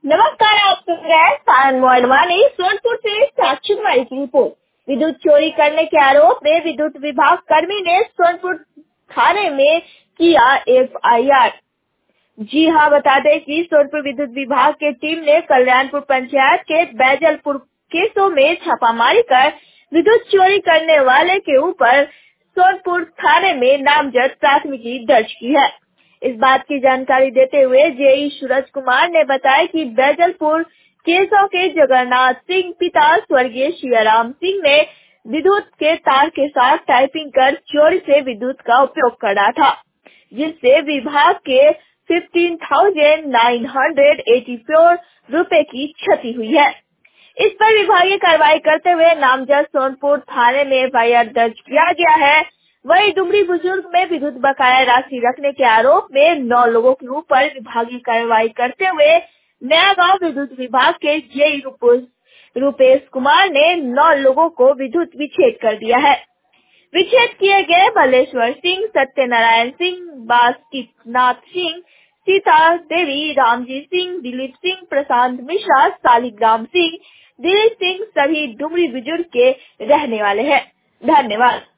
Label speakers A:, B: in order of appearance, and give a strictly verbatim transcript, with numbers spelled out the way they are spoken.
A: नमस्कार, आप सुन रहे हैं सारण मोहनवानी सोनपुर से साक्षी कुमारी की रिपोर्ट। विद्युत चोरी करने के आरोप में विद्युत विभाग कर्मी ने सोनपुर थाने में किया एफ आई आर। जी हाँ, बता दें कि सोनपुर विद्युत विभाग की टीम ने कल्याणपुर पंचायत के बैजलपुर केसों में छापामारी कर विद्युत चोरी करने वाले के ऊपर सोनपुर थाने में नामजद प्राथमिकी दर्ज की है। इस बात की जानकारी देते हुए जेई सूरज कुमार ने बताया कि बैजलपुर केसों के जगन्नाथ सिंह पिता स्वर्गीय शियाराम सिंह ने विद्युत के तार के साथ टाइपिंग कर चोरी से विद्युत का उपयोग कर रहा था, जिससे विभाग के पंद्रह हजार नौ सौ चौरासी रुपए की क्षति हुई है। इस पर विभागीय कार्रवाई करते हुए नामजद सोनपुर थाने में एफ आई आर दर्ज किया गया है। वही डुमरी बुजुर्ग में विद्युत बकाया राशि रखने के आरोप में नौ लोगों के ऊपर विभागीय कार्रवाई करते हुए नया गांव विद्युत विभाग के जेई रूपेश कुमार ने नौ लोगों को विद्युत विच्छेद कर दिया है। विच्छेद किए गए बलेश्वर सिंह, सत्यनारायण सिंह, बासुकीनाथ सिंह, सीता देवी, रामजी सिंह, दिलीप सिंह, प्रशांत मिश्रा, शालिग्राम सिंह, दिलीप सिंह सभी डुमरी बुजुर्ग के रहने वाले हैं। धन्यवाद।